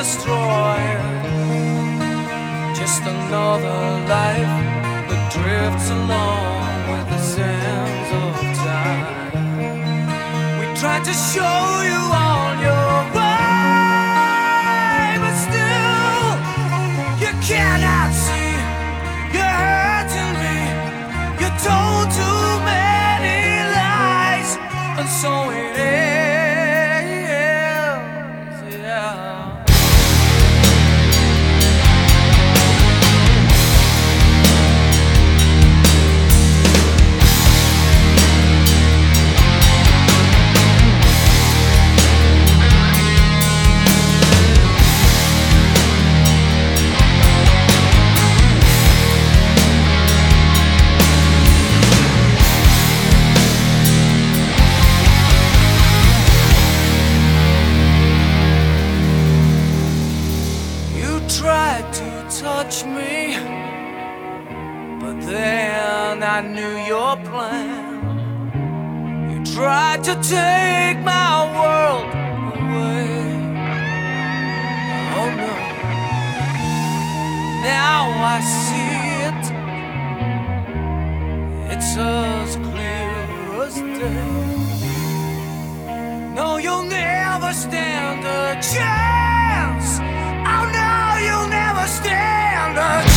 destroying. Just another life that drifts along with the sands of time. We tried to show you on your way, but still you cannot see. You're hurting me. You told too many lies, and so it ends, yeah. Tried to touch me, but then I knew your plan. You tried to take my world away. Oh no, now I see it. It's as clear as day. No, you'll never stand a chance. Oh no, you'll never stand a chance.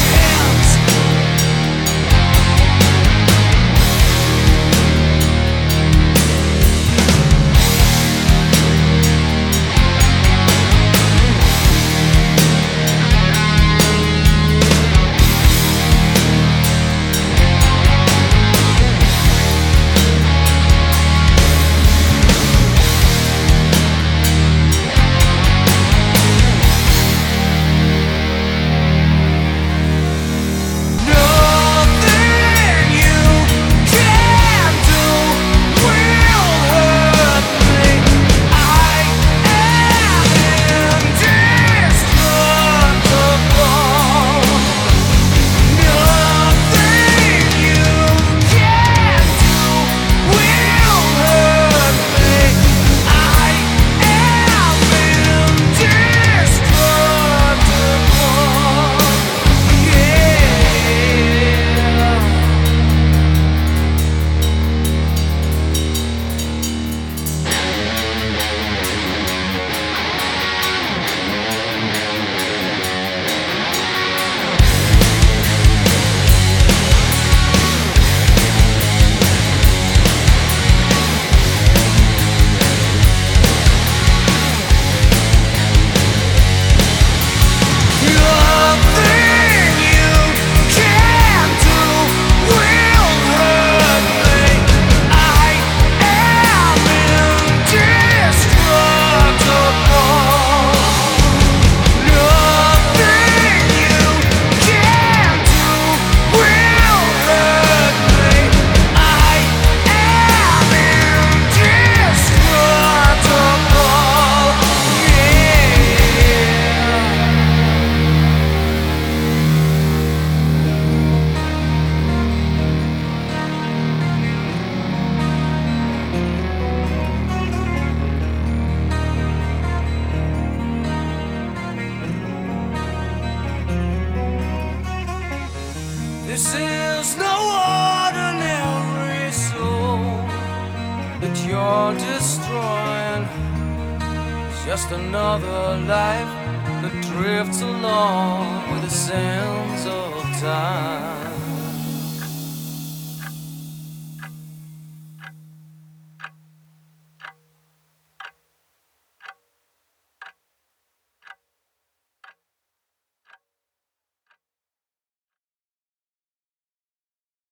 This is no ordinary soul that you're destroying. It's just another life that drifts along with the sands of time.